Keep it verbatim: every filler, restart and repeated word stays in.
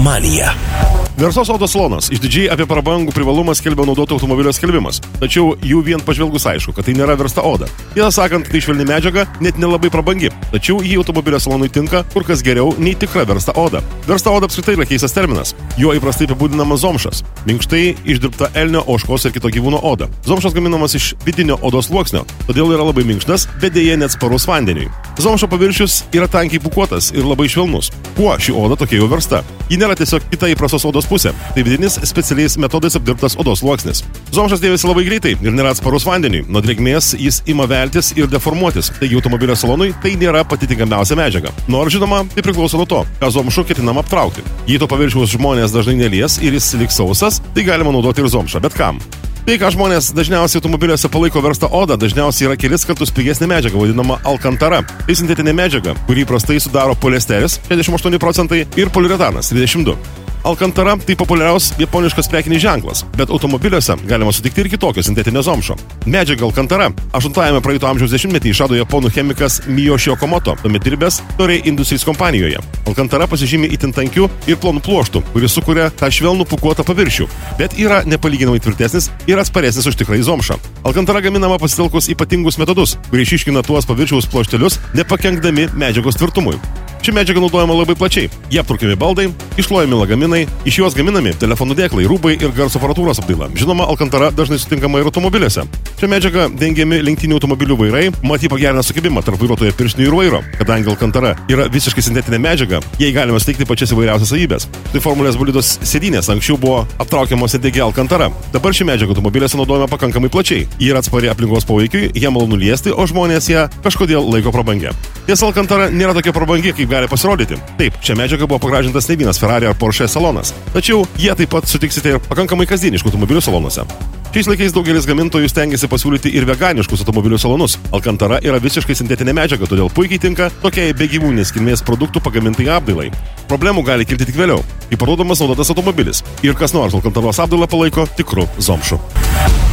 manija. Versos odos salonas išdidžiai apie prabangų privalumą skelbia naudoto automobilio skelbimas, tačiau jų vien pažvelgus aišku, kad tai nėra versta oda. Tiesą sakant, tai švelni medžiaga, net nelabai prabangi, tačiau jį automobilio salonui tinka kur kas geriau nei tikra versta oda. Versta oda apskritai yra keistas terminas. Juo įprastai apibūdinamas zomšas – minkštai išdirbta elnio, ožkos ir kito gyvūno oda. Zomšas gaminamas iš vidinio odos sluoksnio, todėl yra labai minkštas, bet dėja neatsparus vandeniui. Zomšo paviršius yra tankiai pūkuotas ir labai švelnus. Kuo ši oda tokia jau versta? Ji nėra tiesiog kita įprastos odos pusė. Tai vidinis specialiais metodais apdirbtas odos sluoksnis. Zomšas dėvisi labai greitai ir nėra atsparus vandeniui. Nuo drėgmės jis ima veltis ir deformuotis. Taigi automobilio salonui tai nėra pati tinkamiausia medžiaga. Nors žinoma, tai priklauso nuo to, ką zomšu ketinama aptraukti. Jei to paviršiaus žmonės dažnai nelies ir jis liks sausas, tai galima naudoti ir zomšą. Bet kam? Tai, ką žmonės dažniausiai automobiliuose palaiko verstą odą, dažniausiai yra kelis kartus pigesnė medžiaga, vadinama alkantara. Tai sintetinė medžiaga, kurį prastai sudaro poliesteris šešiasdešimt aštuoni procentai ir poliuretanas trisdešimt du. Alkantara tai populiariaus japoniškas prekinis ženklas, bet automobiliuose galima sutikti ir kitokio sintetinio zomšo. Medžiaga alkantara aštuntajame praeito amžiaus dešimtmetyje išrado japonų chemikas Miyoshi Okamoto, tuomet dirbęs Toray Industries kompanijoje. Alkantara pasižymi itin tankiu ir plonu pluoštu, kuris sukuria tą švelnų pūkuotą paviršių, bet yra nepalyginamai tvirtesnis ir atsparesnis už tikrąjį zomšą. Alkantara gaminama pasitelkus ypatingus metodus, kurie išiškina tuos paviršiaus pluoštelius, nepakenkdami medžiagos tvirtumui. Ši medžiaga naudojama labai plačiai. Jie aptraukiami baldai, iššluojami lagaminai, iš juos gaminami telefonų dėklai, rūbai ir garso aparatūros apdaila. Žinoma, alkantara dažnai sutinkama ir automobiliuose. Šią medžiagą dengiami lenktynių automobilių vairai, mat ji pagerina sukibimą tarp vairuotojo pirštinių ir vairo. Kadangi alkantara yra visiškai sintetinė medžiaga, jai galima suteikti pačias įvairiausias savybės. Tai formulės bolidos sėdynės anksčiau buvo aptraukiamos ir degė alkantara. Dabar ši medžiaga automobiliuose naudojama pakankamai plačiai. Ji yra atspari aplinkos poveikiui, ją malonu liesti, o žmonės ją kažkodėl laiko prabangę. Tiesa, alkantara nėra tokia prabangi, kaip gali pasirodyti. Taip, šią medžiagą buvo pagražintas ne vienas Ferrari ar Porsche salonas. Tačiau jie taip pat sutiksite ir pakankamai kasdieniškų automobilių salonuose. Šiais laikais daugelis gamintojų stengiasi pasiūlyti ir veganiškus automobilių salonus. Alkantara yra visiškai sintetinė medžiaga, todėl puikiai tinka tokiai be gyvūninės kilmės produktų pagamintai apdailai. Problemų gali kilti tik vėliau, kai parduodamas naudotas automobilis ir kas nors alkantaros apdailą palaiko tikru zomšu.